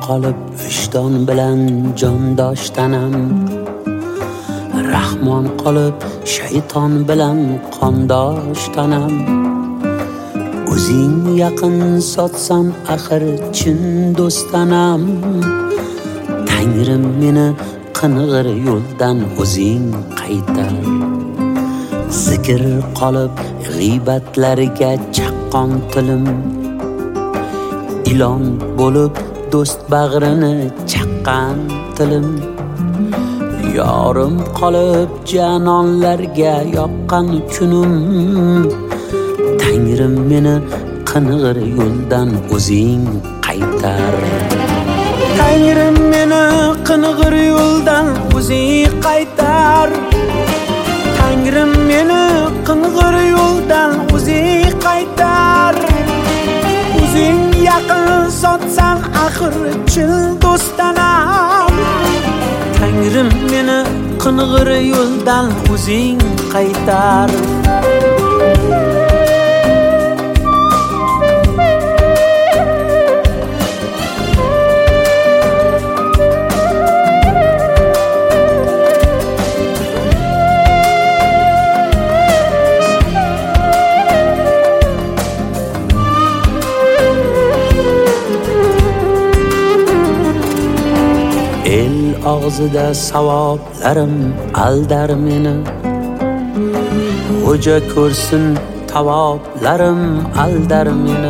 qolib vijdon bilan jondoshtanam, rahmon qolib shayton bilan qondoshtanam. O'zing yaqin sotsan axir chin do'stanam. Tangrim meni qing'ir yo'ldan o'zing qaytar. Zikr qolib g'iybatlariga chaqqon tilim, ilon bo'lib do'st bag'rini chaqqan tilim. Yorim qolib janonlarga yoqqan kunim, Tangrim meni qing'ir yo'ldan o'zing qaytar. Tangrim meni qing'ir yo'ldan o'zing qaytar. Tangrim meni qing'ir yo'ldan o'zing qaytar. O'zing yaqin sotsan axir chin do'stanam. Tangrim meni qing'ir yo'ldan o'zing qaytar. Og'zida savoblarim aldar meni, Xo'ja ko'rsin tavoblarim aldar meni.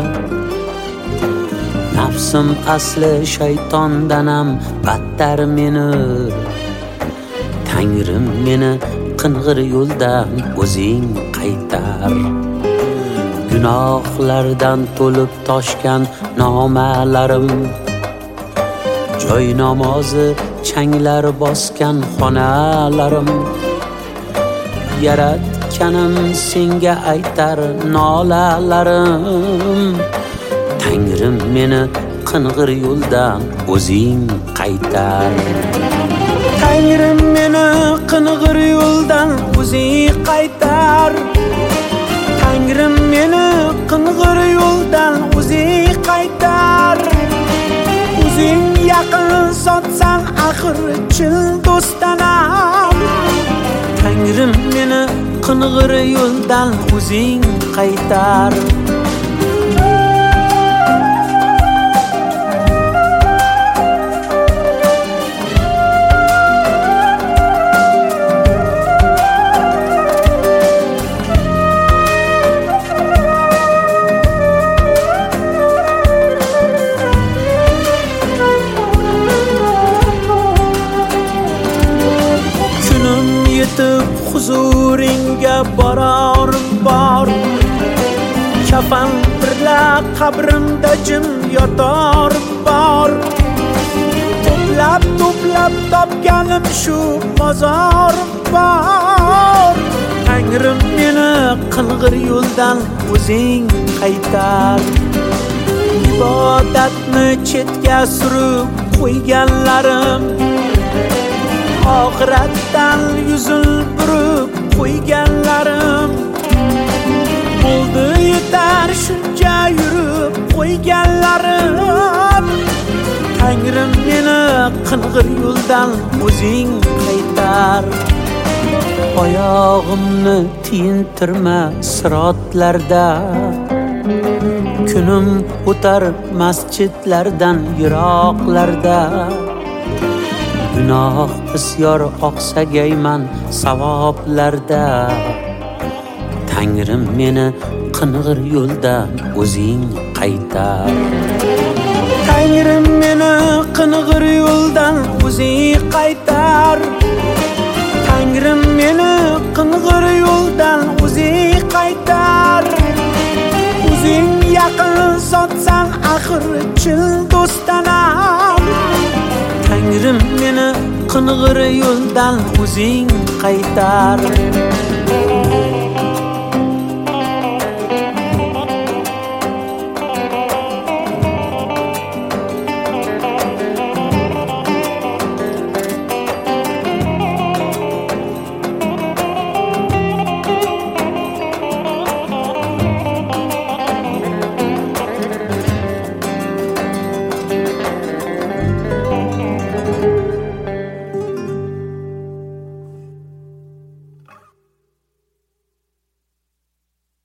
Nafsim asli shaytondanam battar meni. Tangrim meni qing'ir yo'ldan o'zing qaytar. Gunohlardan to'lib toshgan nomalarim, joy namozi changlar bosgan xonalarim. Yaratganim senga aytar nolalarim. Tangrim meni qing'ir yo'ldan o'zing qaytar. Tangrim meni qing'ir yo'ldan o'zing qaytar. Tangrim meni qing'ir yo'ldan o'zing qaytar. O'zing yaqin sotsan axir chin do'stanam. Tangrim meni qing'ir yo'ldan o'zing qaytar. Huzuringa borarim bor, kafan birla qabrimda jim yotarim bor. To'plab topganim shu mozorim bor. Tangrim meni qing'ir yo'ldan o'zing qaytar. Ibodatni chetga surib qo'yganlarim, oxiratdan yuzul burib qo'yganlarim. Bo'ldi yetar shuncha yurib qo'yganlarim. Tangrim meni qing'ir yo'ldan o'zing qaytar. Oyog'imni tiyintirma sirotlarda, kunim o'tar masjidlardan yiroqlarda. Gunoh bisyor oqsagayman savoblarda. Tangrim meni qing'ir yo'ldan o'zing qaytar. Tangrim meni qing'ir yo'ldan o'zing qaytar. Tangrim meni qing'ir yo'ldan o'zing qaytar. O'zing yaqin sotsan axir chin do'stanam. Tangrim meni qing'ir yo'ldan o'zing qaytar.